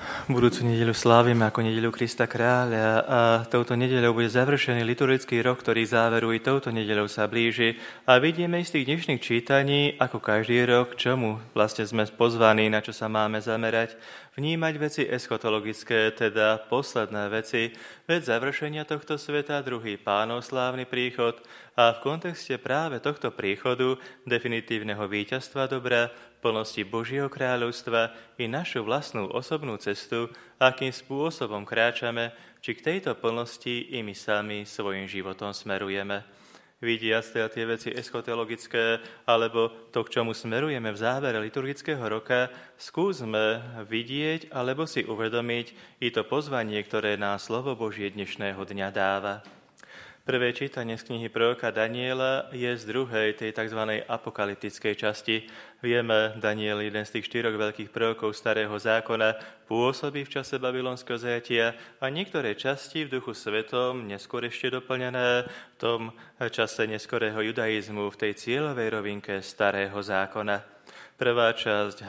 Budúcu nedeľu slávime ako nedeľu Krista Kráľa a touto nedeľou bude završený liturgický rok, ktorý záveruje touto nedeľou sa blíži. A vidíme z tých dnešných čítaní, ako každý rok, čomu vlastne sme pozvaní, na čo sa máme zamerať, vnímať veci eschatologické, teda posledné veci, veď završenia tohto sveta, druhý Pánov slávny príchod a v kontexte práve tohto príchodu, definitívneho víťazstva dobra, plnosti Božieho kráľovstva i našu vlastnú osobnú cestu, akým spôsobom kráčame, či k tejto plnosti i my sami svojim životom smerujeme. Vidiac teda tie veci eschatologické, alebo to, k čomu smerujeme v závere liturgického roka, skúsme vidieť alebo si uvedomiť i to pozvanie, ktoré nám slovo Božie dnešného dňa dáva. Prvé čítanie z knihy proroka Daniela je z druhej, tej tzv. Apokalyptickej časti. Vieme, Daniel, jeden z tých 4 veľkých prorokov Starého zákona, pôsobí v čase babylonského zajatia a niektoré časti v Duchu Svetom, neskôr ešte doplnené v tom čase neskorého judaizmu, v tej cieľovej rovinke Starého zákona. Prvá časť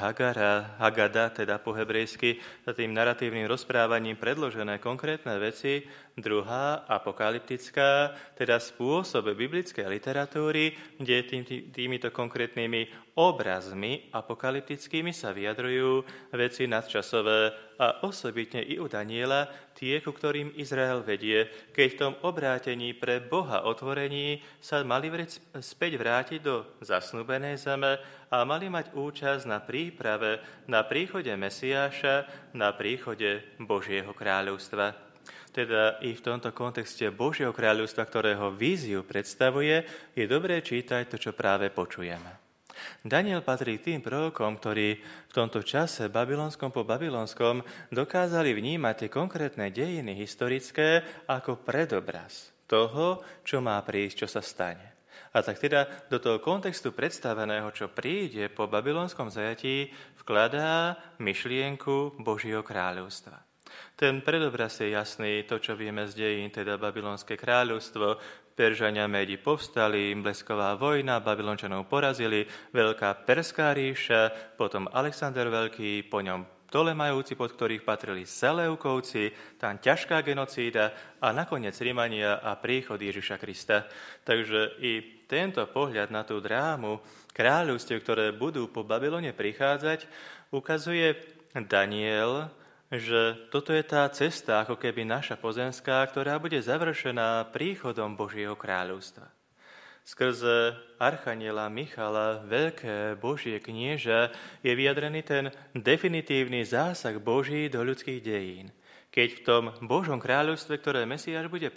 Hagada, teda po hebrejsky, za tým naratívnym rozprávaním predložené konkrétne veci, druhá apokalyptická, teda spôsob biblickej literatúry, kde týmito konkrétnymi obrazmi apokalyptickými sa vyjadrujú veci nadčasové a osobitne i u Daniela tie, ku ktorým Izrael vedie, keď v tom obrátení pre Boha otvorení sa mali späť vrátiť do zasnúbenej zeme a mali mať účasť na príprave, na príchode Mesiáša, na príchode Božieho kráľovstva. Teda i v tomto kontexte Božieho kráľovstva, ktorého víziu predstavuje, je dobré čítať to, čo práve počujeme. Daniel patrí k tým prorokom, ktorí v tomto čase babylonskom po babylonskom dokázali vnímať tie konkrétne dejiny historické ako predobraz toho, čo má prísť, čo sa stane. A tak teda do toho kontextu predstaveného, čo príde po babylonskom zajatí, vkladá myšlienku Božieho kráľovstva. Ten predobraz je jasný, to, čo vieme z dejín, teda babylonské kráľovstvo, Peržania Médi povstali, blesková vojna, Babylončanov porazili, veľká perská ríša, potom Alexander Veľký, po ňom Ptolemajúci, pod ktorých patrili Seleukovci, tam ťažká genocída a nakoniec Rimania a príchod Ježiša Krista. Takže i tento pohľad na tú drámu kráľovstiev, ktoré budú po Babylone prichádzať, ukazuje Daniel, že toto je tá cesta, ako keby naša pozemská, ktorá bude završená príchodom Božieho kráľovstva. Skrze archaniela Michala, veľké Božie knieža, je vyjadrený ten definitívny zásah Boží do ľudských dejín. Keď v tom Božom kráľovstve, ktoré Mesiáš bude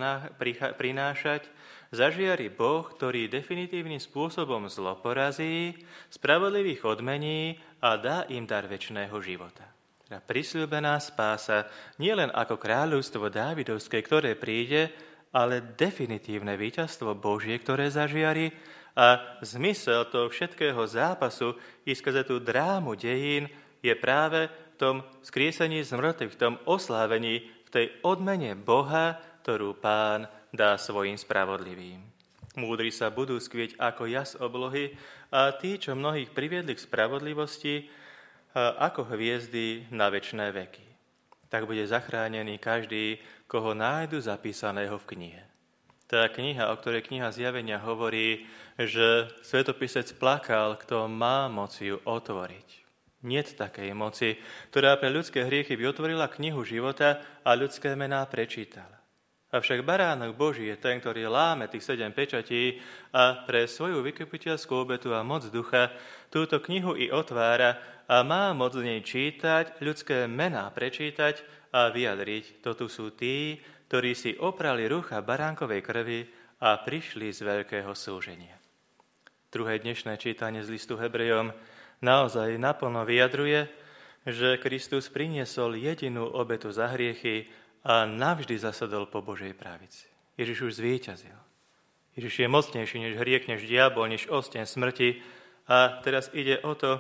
prinášať, zažiari Boh, ktorý definitívnym spôsobom zlo porazí, spravodlivých odmení a dá im dar večného života. Teda prisľúbená spása nielen ako kráľovstvo Dávidovské, ktoré príde, ale definitívne víťazstvo Božie, ktoré zažiari a zmysel toho všetkého zápasu i skrze tú drámu dejín je práve v tom skriesení z mŕtvych, v tom oslávení, v tej odmene Boha, ktorú Pán dá svojim spravodlivým. Múdri sa budú skvieť ako jas oblohy a tí, čo mnohých priviedli k spravodlivosti, ako hviezdy na večné veky. Tak bude zachránený každý, koho nájdu zapísaného v knihe. Tá kniha, o ktorej kniha Zjavenia hovorí, že svetopisec plakal, kto má moc ju otvoriť. Niet takej moci, ktorá pre ľudské hriechy by otvorila knihu života a ľudské mená prečítala. Avšak baránok Boží je ten, ktorý láme tých 7 pečatí a pre svoju vykupiteľskú obetu a moc ducha túto knihu i otvára a má moc z nej čítať, ľudské mená prečítať a vyjadriť. Toto sú tí, ktorí si oprali rucha baránkovej krvi a prišli z veľkého súženia. Druhé dnešné čítanie z listu Hebrejom naozaj naplno vyjadruje, že Kristus priniesol jedinú obetu za hriechy a navždy zasadol po Božej pravici. Ježiš už zvíťazil. Ježiš je mocnejší než hriech, než diabol, než osteň smrti a teraz ide o to,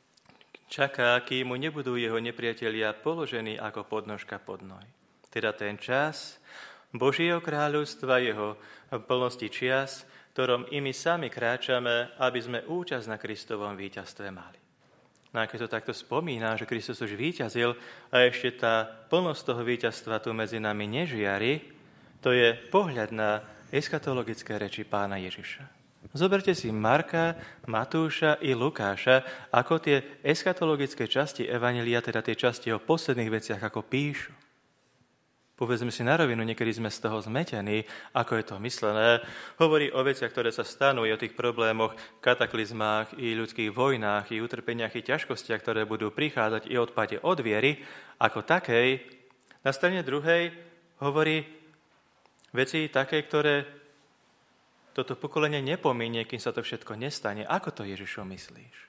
čaká, kým mu nebudú jeho nepriatelia položení ako podnožka pod nohy. Teda ten čas Božieho kráľovstva, jeho plnosti čias, ktorom i my sami kráčame, aby sme účasť na Kristovom víťazstve mali. No a keď to takto spomína, že Kristus už víťazil a ešte tá plnosť toho víťazstva tu medzi nami nežiari, to je pohľad na eschatologické reči Pána Ježiša. Zoberte si Marka, Matúša i Lukáša, ako tie eschatologické časti Evanjelia, teda tie časti o posledných veciach, ako píšu. Povedzme si na rovinu, niekedy sme z toho zmetení, ako je to myslené. Hovorí o veciach, ktoré sa stanú, i o tých problémoch, kataklizmách, i ľudských vojnách, i utrpeniach, i ťažkostiach, ktoré budú prichádzať, i odpade od viery, ako takej. Na strane druhej hovorí veci také, ktoré toto pokolenie nepomínie, kým sa to všetko nestane. Ako to, Ježišu, myslíš?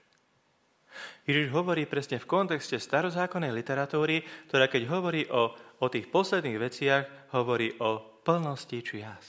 Ježiš hovorí presne v kontexte starozákonnej literatúry, ktorá keď hovorí o tých posledných veciach, hovorí o plnosti čias.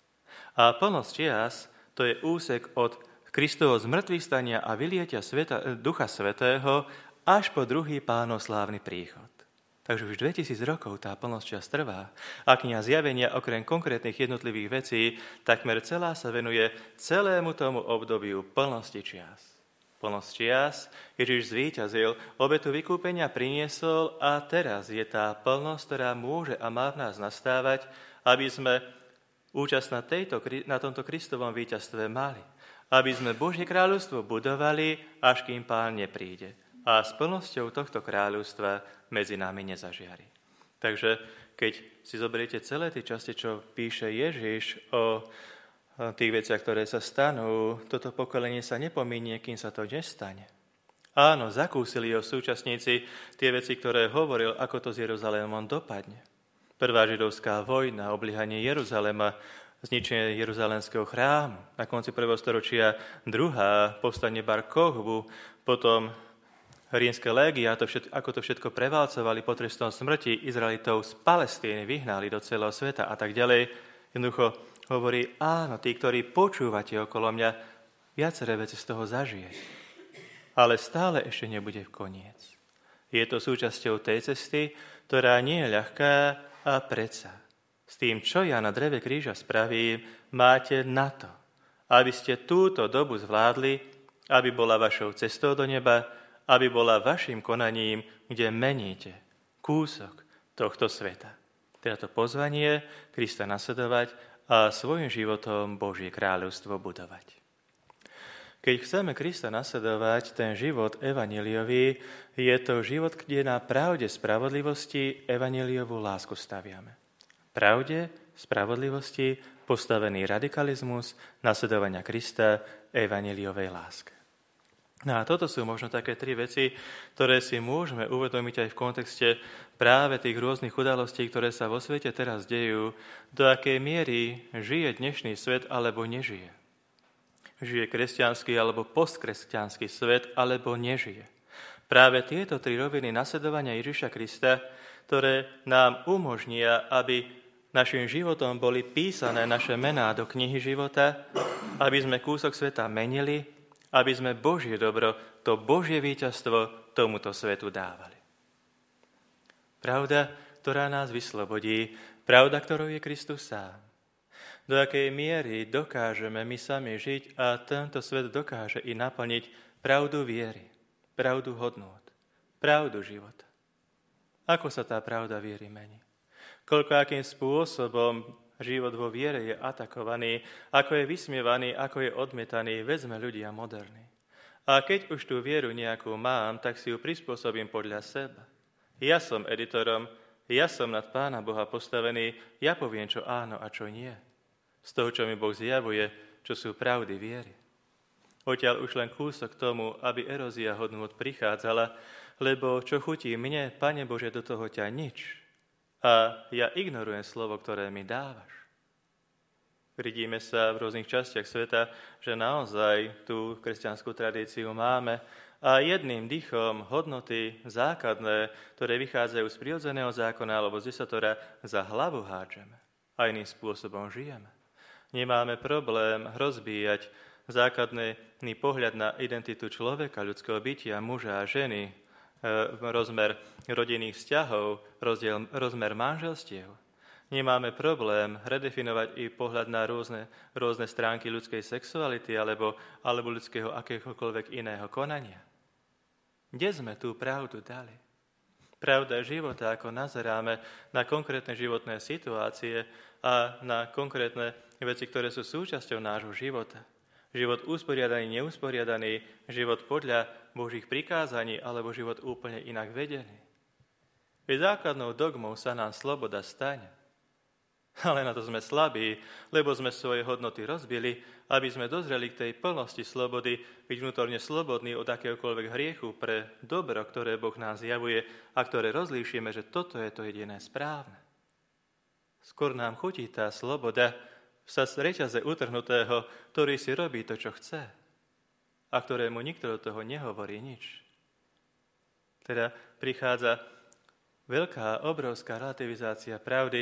A plnosť čias, to je úsek od Kristovho zmŕtvychvstania a vylietia Ducha Svätého až po druhý Pánov slávny príchod. Takže už 2000 rokov tá plnosť čias trvá. A kniha Zjavenia, okrem konkrétnych jednotlivých vecí, takmer celá sa venuje celému tomu obdobiu plnosti čias. Plnosť čias, Ježiš zvíťazil, obetu vykúpenia priniesol a teraz je tá plnosť, ktorá môže a má v nás nastávať, aby sme účasť na tomto Kristovom víťazstve mali. Aby sme Božie kráľovstvo budovali, až kým Pán nepríde. A s plnosťou tohto kráľovstva medzi nami nezažiari. Takže keď si zoberiete celé tie časti, čo píše Ježiš o tých veciach, ktoré sa stanú, toto pokolenie sa nepomínie, kým sa to nestane. Áno, zakúsili jeho súčasníci tie veci, ktoré hovoril, ako to s Jeruzalémom dopadne. Prvá židovská vojna, obliehanie Jeruzalema, zničenie Jeruzalemského chrámu, na konci 1. storočia druhá, povstanie Bar Kochbu, potom rímske légia, ako to všetko prevalcovali pod trestom smrti, Izraelitov z Palestíny vyhnali do celého sveta a tak ďalej. Jednoducho hovorí, áno, tí, ktorí počúvate okolo mňa, viaceré veci z toho zažije. Ale stále ešte nebude koniec. Je to súčasťou tej cesty, ktorá nie je ľahká a predsa. S tým, čo ja na dreve kríža spravím, máte na to, aby ste túto dobu zvládli, aby bola vašou cestou do neba, aby bola vašim konaním, kde meníte kúsok tohto sveta. Teda to pozvanie Krista nasledovať a svojim životom Božie kráľovstvo budovať. Keď chceme Krista nasledovať, ten život evanjeliový, je to život, kde na pravde spravodlivosti evanjeliovú lásku staviame. Pravde, spravodlivosti, postavený radikalizmus, nasledovania Krista, evanjeliovej láske. No a toto sú možno také tri veci, ktoré si môžeme uvedomiť aj v kontexte práve tých rôznych udalostí, ktoré sa vo svete teraz dejú, do akej miery žije dnešný svet alebo nežije. Žije kresťanský alebo postkresťanský svet alebo nežije. Práve tieto tri roviny nasledovania Ježiša Krista, ktoré nám umožnia, aby našim životom boli písané naše mená do knihy života, aby sme kúsok sveta menili, aby sme Božie dobro, to Božie víťazstvo tomuto svetu dávali. Pravda, ktorá nás vyslobodí, pravda, ktorou je Kristus sám. Do akej miery dokážeme my sami žiť a tento svet dokáže i naplniť pravdu viery, pravdu hodnôt, pravdu života. Ako sa tá pravda viery mení? Akým spôsobom život vo viere je atakovaný, ako je vysmievaný, ako je odmietaný, veď sme ľudia moderní. A keď už tú vieru nejakú mám, tak si ju prispôsobím podľa seba. Ja som editorom, ja som nad Pána Boha postavený, ja poviem, čo áno a čo nie. Z toho, čo mi Boh zjavuje, čo sú pravdy viery. Odtiaľ už len kúsok tomu, aby erózia hodnôt prichádzala, lebo čo chutí mne, Pane Bože, do toho ťa nič. A ja ignorujem slovo, ktoré mi dávaš. Vidíme sa v rôznych častiach sveta, že naozaj tú kresťanskú tradíciu máme a jedným dychom hodnoty základné, ktoré vychádzajú z prirodzeného zákona alebo z desatora, za hlavu hádžeme a iným spôsobom žijeme. Nemáme problém rozbíjať základný pohľad na identitu človeka, ľudského bytia, muža a ženy, rozmer rodinných vzťahov, rozmer manželstiev. Nemáme problém redefinovať i pohľad na rôzne stránky ľudskej sexuality alebo ľudského akéhokoľvek iného konania. Kde sme tú pravdu dali? Pravda života, ako nazeráme na konkrétne životné situácie a na konkrétne veci, ktoré sú súčasťou nášho života. Život usporiadaný, neusporiadaný, život podľa Božích prikázaní alebo život úplne inak vedený. Veď základnou dogmou sa nám sloboda stane. Ale na to sme slabí, lebo sme svoje hodnoty rozbili, aby sme dozreli k tej plnosti slobody, byť vnútorne slobodní od akéhokoľvek hriechu pre dobro, ktoré Boh nám zjavuje a ktoré rozlíšime, že toto je to jediné správne. Skôr nám chutí tá sloboda sa z reťaze utrhnutého, ktorý si robí to, čo chce a ktorému nikto do toho nehovorí nič. Teda prichádza veľká, obrovská relativizácia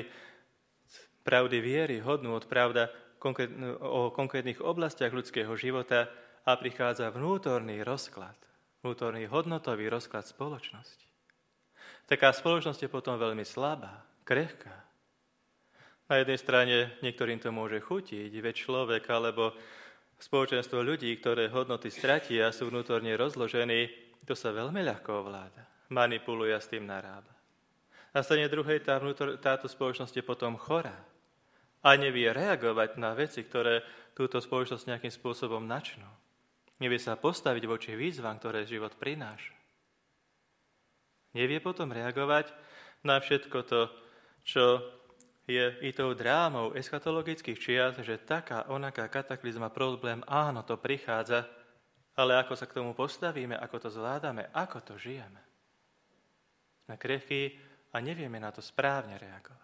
pravdy viery, hodnôt, pravda o konkrétnych oblastiach ľudského života a prichádza vnútorný rozklad, vnútorný hodnotový rozklad spoločnosti. Taká spoločnosť je potom veľmi slabá, krehká. Na jednej strane niektorým to môže chutiť, veď človek alebo spoločenstvo ľudí, ktoré hodnoty stratia a sú vnútorne rozložení, to sa veľmi ľahko ovláda, manipuluje a s tým narába. Na strane druhej táto spoločnosť je potom chorá a nevie reagovať na veci, ktoré túto spoločnosť nejakým spôsobom načnú. Nevie sa postaviť voči výzvam, ktoré život prináša. Nevie potom reagovať na všetko to, čo je i tou drámou eschatologických čias, že taká, onaká kataklizma, problém, áno, to prichádza, ale ako sa k tomu postavíme, ako to zvládame, ako to žijeme. Sme krehkí a nevieme na to správne reagovať.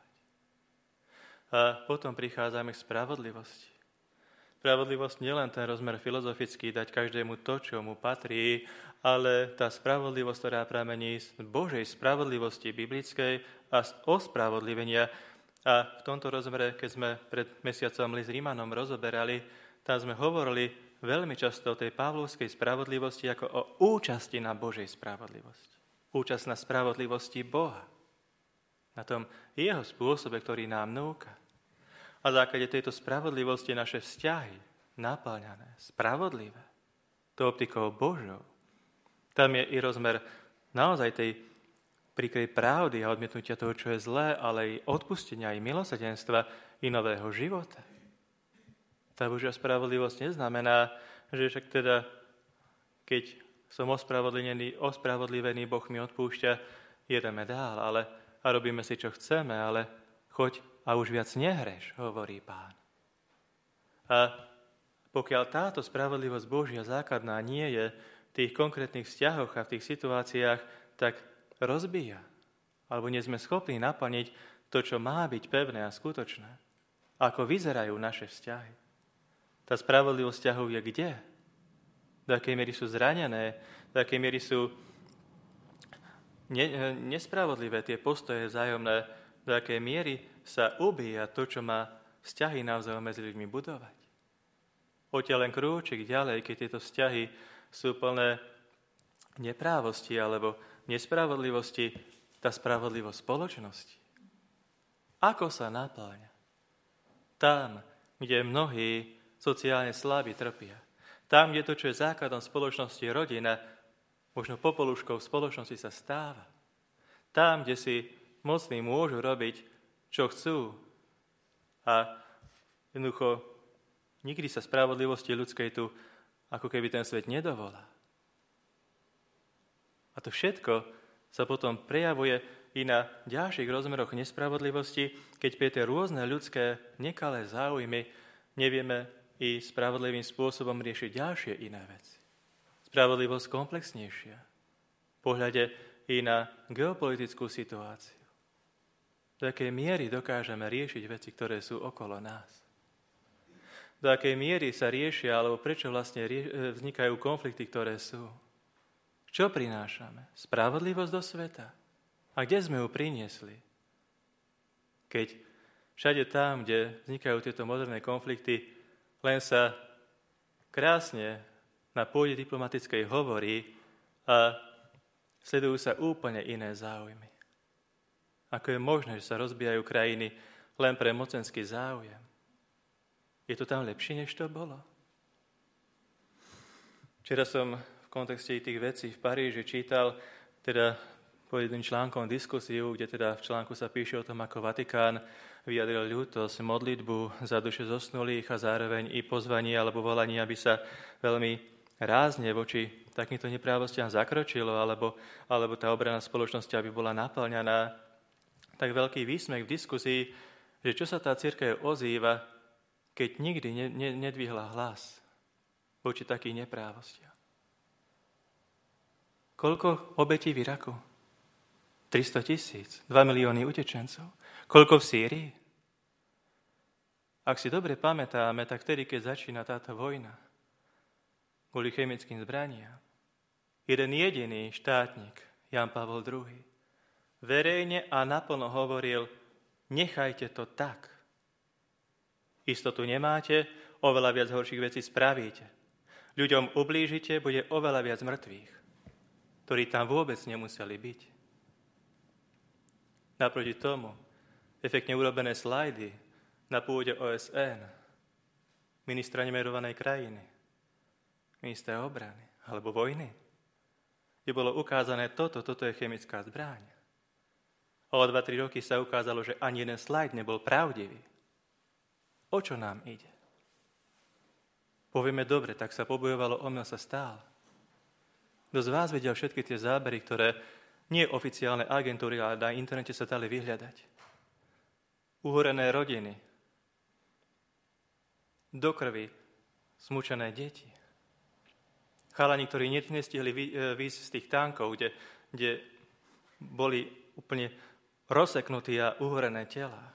A potom prichádzame k spravodlivosti. Spravodlivosť nie len ten rozmer filozofický, dať každému to, čo mu patrí, ale tá spravodlivosť, ktorá pramení z Božej spravodlivosti biblickej a z ospravodlivenia. A v tomto rozmere, keď sme pred mesiacom list Rímanom rozoberali, tam sme hovorili veľmi často o tej pavlovskej spravodlivosti ako o účasti na Božej spravodlivosti. Účasť na spravodlivosti Boha. Na tom jeho spôsobe, ktorý nám núka. A v základe tejto spravodlivosti naše vzťahy naplňané, spravodlivé, to optikou Božou. Tam je i rozmer naozaj tej príkrej pravdy a odmietnutia toho, čo je zlé, ale i odpustenia, i milosrdenstva, i nového života. Tá Božia spravodlivosť neznamená, že však teda, keď som ospravodlivený, Boh mi odpúšťa, jedeme dál, a robíme si, čo chceme, ale choď a už viac nehreš, hovorí Pán. A pokiaľ táto spravodlivosť Božia základná nie je v tých konkrétnych vzťahoch a v tých situáciách, tak rozbíja. Alebo nie sme schopní naplniť to, čo má byť pevné a skutočné. Ako vyzerajú naše vzťahy. Tá spravodlivosť vzťahov je kde? Do akej miery sú zranené, do akej miery sú nespravodlivé tie postoje vzájomné, do akej miery sa ubíja to, čo má vzťahy navzájom medzi ľuďmi budovať. Odtiaľ len krôčik ďalej, keď tieto vzťahy sú plné neprávosti alebo nespravodlivosti, tá spravodlivosť spoločnosti. Ako sa napĺňa? Tam, kde mnohí sociálne slabí trpia. Tam, kde to, čo je základom spoločnosti, rodina, možno popoluškou spoločnosti sa stáva. Tam, kde si mocní môžu robiť, čo chcú. A jednoducho nikdy sa spravodlivosti ľudskej tu ako keby ten svet nedovolá. A to všetko sa potom prejavuje i na ďalších rozmeroch nespravodlivosti, keď pre tie rôzne ľudské nekalé záujmy nevieme i spravodlivým spôsobom riešiť ďalšie iné veci. Spravodlivosť komplexnejšia. V pohľade i na geopolitickú situáciu. Do akej miery dokážeme riešiť veci, ktoré sú okolo nás. Do akej miery sa riešia, alebo prečo vlastne vznikajú konflikty, ktoré sú. Čo prinášame? Spravodlivosť do sveta? A kde sme ju priniesli? Keď všade tam, kde vznikajú tieto moderné konflikty, len sa krásne na pôde diplomatickej hovorí a sledujú sa úplne iné záujmy. Ako je možné, že sa rozbijajú krajiny len pre mocenský záujem? Je to tam lepšie, než to bolo? Včera som v kontexte tých vecí v Paríži čítal teda po jedným článkom diskusiu, kde teda v článku sa píše o tom, ako Vatikán vyjadril ľútosť, modlitbu za duše zosnulých a zároveň i pozvanie alebo volanie, aby sa veľmi rázne voči takýmto neprávostiam zakročilo, alebo tá obrana spoločnosti, aby bola naplňaná. Tak veľký výsmech v diskusii, že čo sa tá cirkev ozýva, keď nikdy nedvihla hlas voči takých neprávostiam. Koľko obetí v Iraku? 300 000, 2 milióny utečencov. Koľko v Sýrii? Ak si dobre pamätáme, tak vtedy, keď začína táto vojna kvôli chemickým zbraniam, jeden jediný štátnik, Jan Pavol II, verejne a naplno hovoril, nechajte to tak. Istotu nemáte, oveľa viac horších vecí spravíte. Ľuďom ublížite, bude oveľa viac mŕtvych, ktorí tam vôbec nemuseli byť. Naproti tomu, efektne urobené slajdy na pôde OSN, ministra nemerovanej krajiny, ministra obrany alebo vojny, kde bolo ukázané toto je chemická zbraň. A o 2-3 roky sa ukázalo, že ani jeden slajd nebol pravdivý. O čo nám ide? Povieme dobre, tak sa pobojovalo, omyl sa stál. Kto z vás videl všetky tie zábery, ktoré nie oficiálne agentúry, ale na internete sa dali vyhľadať. Uhorené rodiny, do krvi smúčené deti. Chalani, ktorí nestihli výjsť z tých tankov, kde boli úplne rozseknutí a uhorené telá.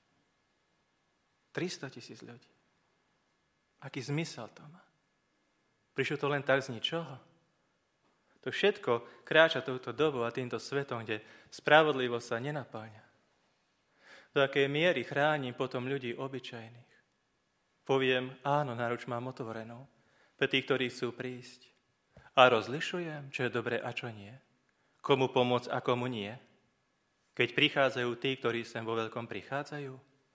300 000 ľudí. Aký zmysel to má? Prišlo to len tak z ničoho? To všetko kráča touto dobou a týmto svetom, kde spravodlivosť sa nenapáňa. Do akej miery chránim potom ľudí obyčajných. Poviem, áno, náruč mám otvorenú pre tých, ktorí chcú prísť. A rozlišujem, čo je dobré a čo nie. Komu pomôcť a komu nie. Keď prichádzajú tí, ktorí sem vo veľkom prichádzajú.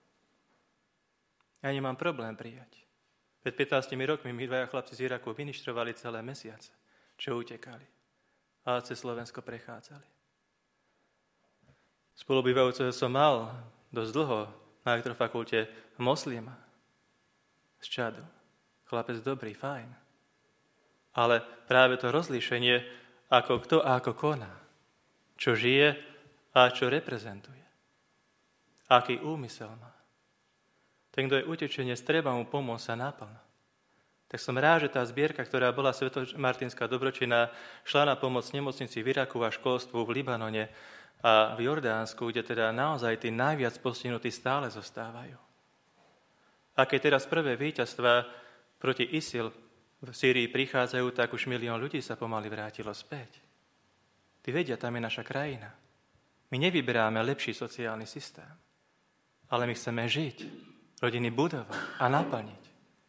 Ja nemám problém prijať. Pred 15 rokmi my dvaja chlapci z Iraku vyništrovali celé mesiace, čo utekali. A cez Slovensko prechádzali. Spolubývajúceho som mal dosť dlho na elektrofakulte moslima z Čadu. Chlapec dobrý, fajn. Ale práve to rozlíšenie, ako kto a ako koná, čo žije a čo reprezentuje. Aký úmysel má. Ten, kto je utečenec, treba mu pomôcť sa naplno. Tak som rád, že tá zbierka, ktorá bola Svetomartinská dobročinná, šla na pomoc nemocnici v Iraku a školstvu v Libanone a v Jordánsku, kde teda naozaj tí najviac postihnutí stále zostávajú. A keď teraz prvé víťazstvá proti ISIL v Sýrii prichádzajú, tak už 1 000 000 ľudí sa pomaly vrátilo späť. Tí vedia, tam je naša krajina. My nevyberáme lepší sociálny systém, ale my chceme žiť, rodiny budovať a naplniť.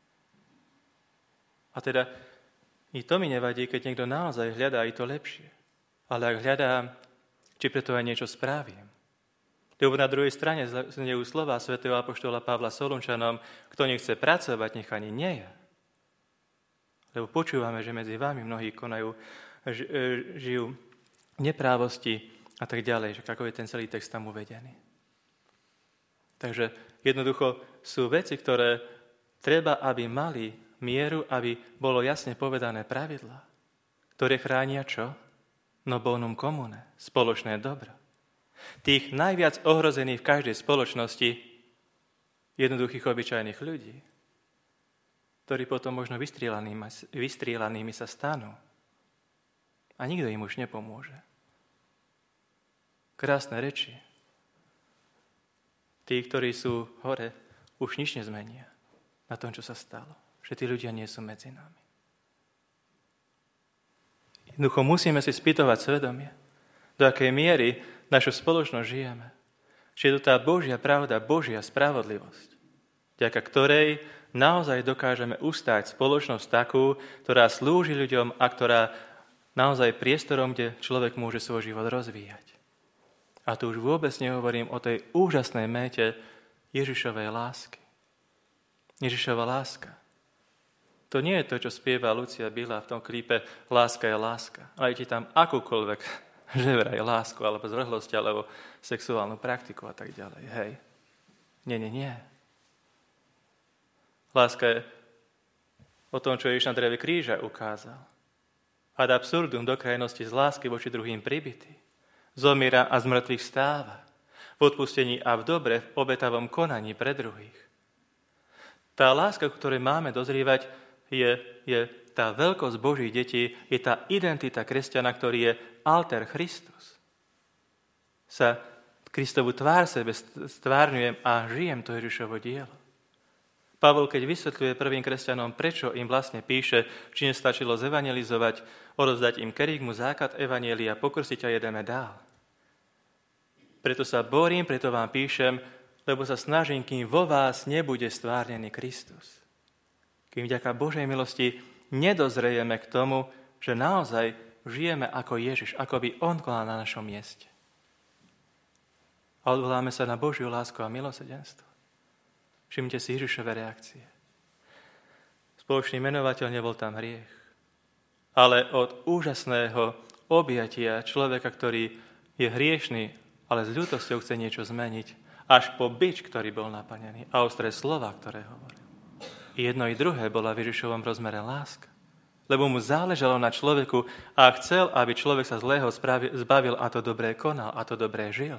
A teda i to mi nevadí, keď niekto naozaj hľadá i to lepšie. Ale ak hľadám, či preto aj niečo spravím. Lebo na druhej strane znejú slova svätého apoštola Pavla Solunčanom, kto nechce pracovať, nech ani nie je. Lebo počúvame, že medzi vami mnohí žijú neprávosti a tak ďalej, že ako je ten celý text tam uvedený. Takže jednoducho sú veci, ktoré treba, aby mali mieru, aby bolo jasne povedané pravidlá, ktoré chránia čo? No bonum comune, spoločné dobro. Tých najviac ohrozených v každej spoločnosti jednoduchých obyčajných ľudí, ktorí potom možno vystrielanými sa stanú. A nikto im už nepomôže. Krásne reči. Tí, ktorí sú hore, už nič nezmenia na tom, čo sa stalo. Že tí ľudia nie sú medzi nami. Jednoducho musíme si spýtovať svedomie, do akej miery našu spoločnosť žijeme. Či je to tá Božia pravda, Božia spravodlivosť, vďaka ktorej naozaj dokážeme ustáť spoločnosť takú, ktorá slúži ľuďom a ktorá naozaj priestorom, kde človek môže svoj život rozvíjať. A tu už vôbec nehovorím o tej úžasnej méte Ježišovej lásky. Ježišova láska To nie je to, čo spieva Lucia Bila v tom klipe Láska je láska. Nájdete tam akúkoľvek, že vraj lásku, alebo zvrhlosť, alebo sexuálnu praktiku a tak ďalej. Hej. Nie. Láska je o tom, čo Ježiš na dreve kríža ukázal. Ad absurdum, do krajnosti z lásky voči druhým pribitý. Zomiera a z mŕtvych stáva. V odpustení a v dobre, v obetavom konaní pre druhých. Tá láska, ktorej máme dozrievať, je tá veľkosť Božích detí, je tá identita kresťana, ktorý je alter Christus. Sa Kristovu tvár sebe stvárňujem a žijem to Ježišovo dielo. Pavol, keď vysvetľuje prvým kresťanom, prečo im vlastne píše, či nestačilo zevangelizovať, odovzdať im kerygmu, základ evanjelia, pokrstiť a jedeme dál. Preto sa borím, preto vám píšem, lebo sa snažím, kým vo vás nebude stvárnený Kristus. Kým vďaka Božej milosti nedozrejeme k tomu, že naozaj žijeme ako Ježiš, ako by on konal na našom mieste. A odvoláme sa na Božiu lásku a milosrdenstvo. Všimnite si Ježišove reakcie. Spoločný menovateľ nebol tam hriech. Ale od úžasného objatia človeka, ktorý je hriešný, ale s ľútosťou chce niečo zmeniť, až po bič, ktorý bol naplnený a ostré slova, ktoré hovoril. I jedno i druhé bola v Ježišovom rozmere láska. Lebo mu záležalo na človeku a chcel, aby človek sa zlého zbavil a to dobré konal a to dobré žil.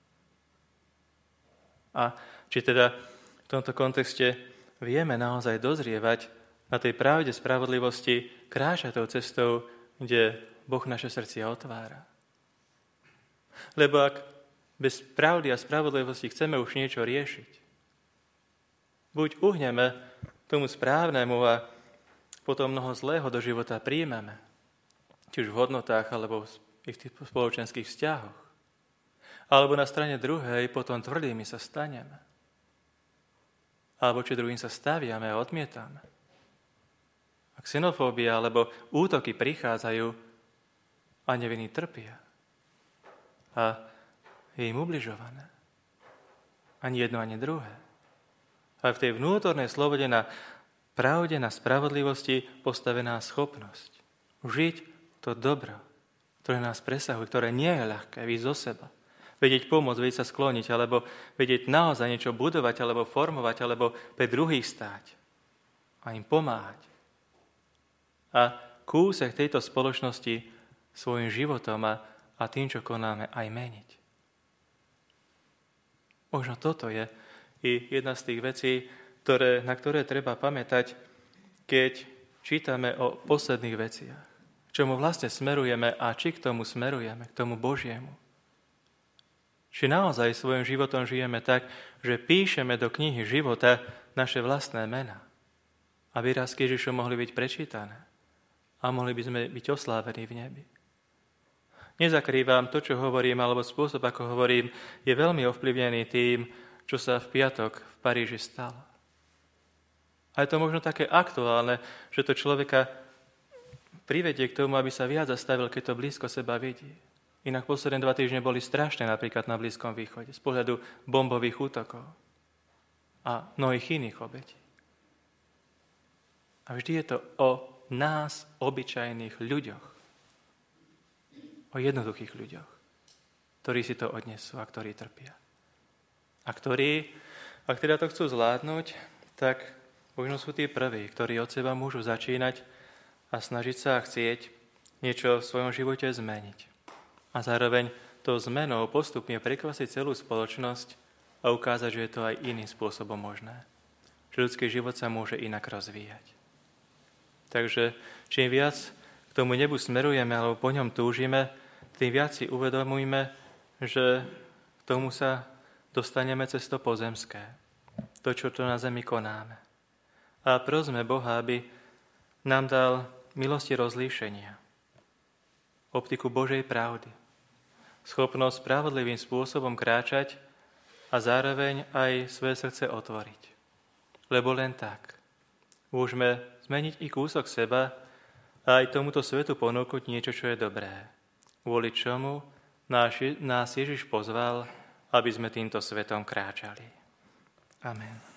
A či teda v tomto kontexte vieme naozaj dozrievať na tej pravde spravodlivosti, kráčať tou cestou, kde Boh naše srdcia otvára. Lebo ak bez pravdy a spravodlivosti chceme už niečo riešiť, buď uhneme tomu správnemu a potom mnoho zlého do života príjmeme, či už v hodnotách, alebo v tých spoločenských vzťahoch. Alebo na strane druhej potom tvrdými sa staneme. Alebo či druhým sa staviame a odmietame. A xenofóbia alebo útoky prichádzajú a nevinní trpia. A je im ubližované. Ani jedno, ani druhé. A v tej vnútornej slobode na pravde, na spravodlivosti postavená schopnosť žiť to dobro, ktoré nás presahuje, ktoré nie je ľahké výjsť zo seba. Vedieť pomôcť, vedieť sa skloniť, alebo vedieť naozaj niečo budovať, alebo formovať, alebo pre druhých stáť a im pomáhať. A kúsek tejto spoločnosti svojim životom a tým, čo konáme, aj meniť. Možno toto je i jedna z tých vecí, na ktoré treba pamätať, keď čítame o posledných veciach. Čomu vlastne smerujeme a či k tomu smerujeme, k tomu Božiemu. Či naozaj svojim životom žijeme tak, že píšeme do knihy života naše vlastné mená, aby raz k Ježišu mohli byť prečítané a mohli by sme byť oslávení v nebi. Nezakrývam to, čo hovorím, alebo spôsob, ako hovorím, je veľmi ovplyvnený tým, čo sa v piatok v Paríži stalo. A je to možno také aktuálne, že to človeka privedie k tomu, aby sa viac zastavil, keď to blízko seba vidí. Inak posledné 2 týždne boli strašné napríklad na Blízkom východe z pohľadu bombových útokov a mnohých iných obetí. A vždy je to o nás, obyčajných ľuďoch. O jednoduchých ľuďoch, ktorí si to odnesú a ktorí trpia. A ktorí, ak teda to chcú zvládnuť, tak možno sú tí prví, ktorí od seba môžu začínať a snažiť sa a chcieť niečo v svojom živote zmeniť. A zároveň to zmenou postupne prekvasiť celú spoločnosť a ukázať, že je to aj iným spôsobom možné. Že ľudský život sa môže inak rozvíjať. Takže čím viac k tomu nebu smerujeme alebo po ňom túžime, tým viac si uvedomujme, že k tomu sa dostaneme cez to pozemské. To, čo to na zemi konáme. A prosme Boha, aby nám dal milosti rozlíšenia, optiku Božej pravdy, schopnosť spravodlivým spôsobom kráčať a zároveň aj svoje srdce otvoriť. Lebo len tak môžeme zmeniť i kúsok seba a aj tomuto svetu ponúknuť niečo, čo je dobré. Kvôli čomu nás Ježiš pozval, aby sme týmto svetom kráčali. Amen.